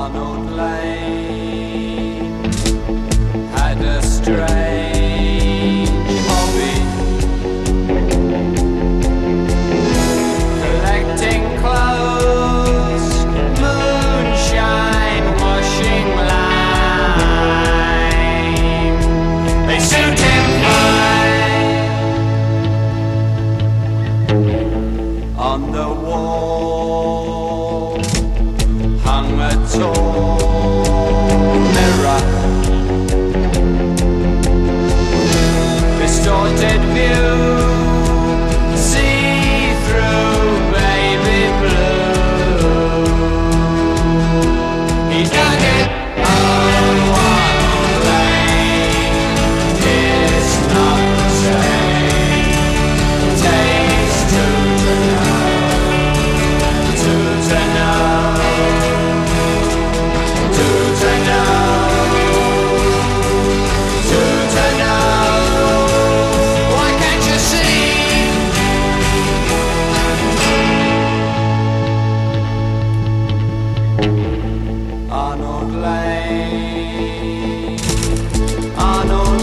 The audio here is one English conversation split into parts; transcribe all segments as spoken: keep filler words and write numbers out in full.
Arnold Lane had a strange hobby, collecting clothes, moonshine, washing lime. They suit him fine. On the wall hung a tall mirror, distorted view, see-through baby blue. He dug it on one lane, it's not the same. Takes two to know, two to know, two to know, two to know. Why can't you see? Arnold Lane, Arnold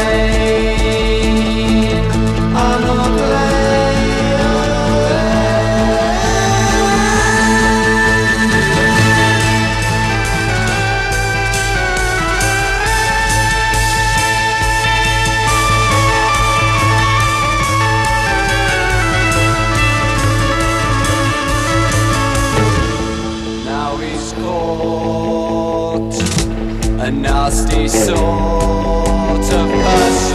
Lane, Arnold Lane, Arnold Now he's caught, a nasty sort of person.